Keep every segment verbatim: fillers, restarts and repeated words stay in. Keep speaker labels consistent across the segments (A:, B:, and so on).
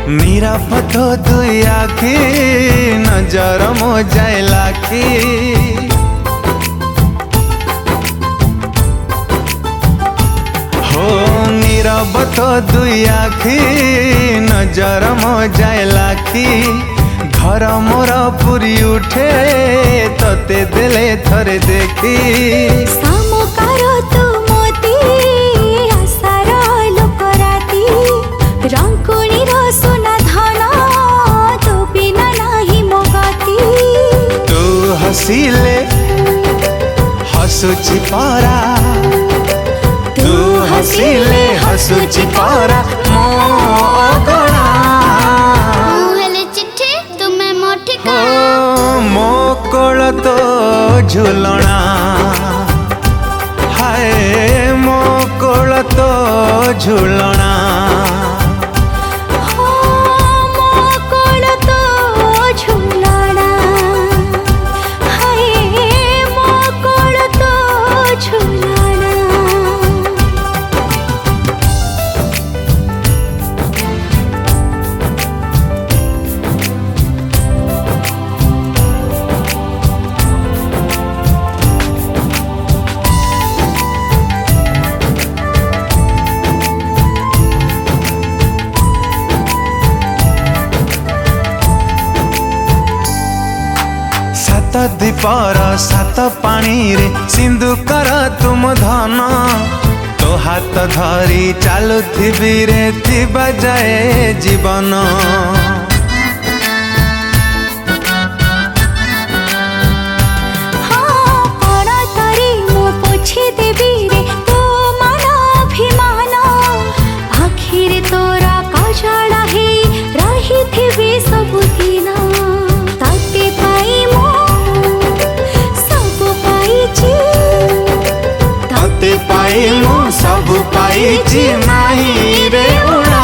A: निरापद दुई आखी नजर मो जाए लाखी हो निरापद दुई आखी नजर मो जाए लाखी घर मोर पुरी उठे तते देले थरे देखी
B: सामकार तू मोती आसार लोक राती रंकुणी रो सोना धन तो बिना नाही मो गति
A: तू हसीले हसुची पारा तू हसीले हसुची पारा मो अगणा मो कोल तो झुलना हाय मो कोल तो झुलना सात दीपर सात पानी रे सिंधु कर तुम धन तो हाथ धरी चालू थी रे थिबा जाए जीवन सब पाई नहीं रे उड़ा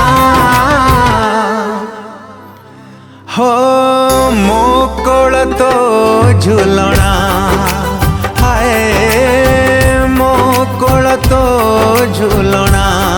A: हो मो कोल तो झुलना हाय मो कोल तो झुलना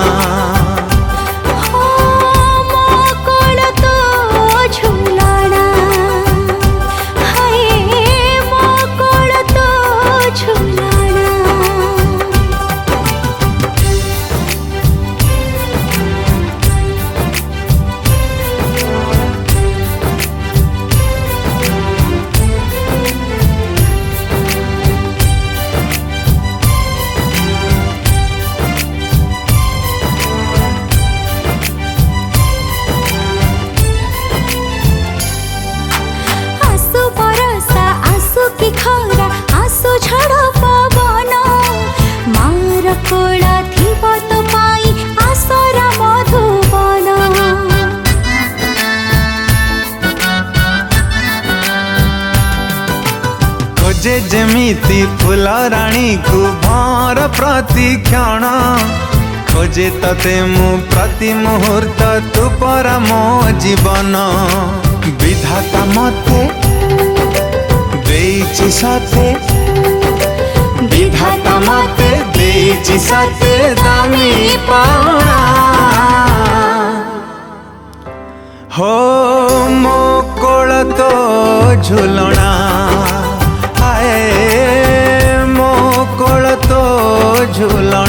A: खोजे जेमिति फूल राणी को भर प्रति क्षण खोजे तते मु प्रति मुहूर्त तू पर मो जीवन विधाता मते देइछि सते विधाता मते देइछि सते दामी पाना हो मो कोल तो झुलना हाय मो कोल तो झुलना।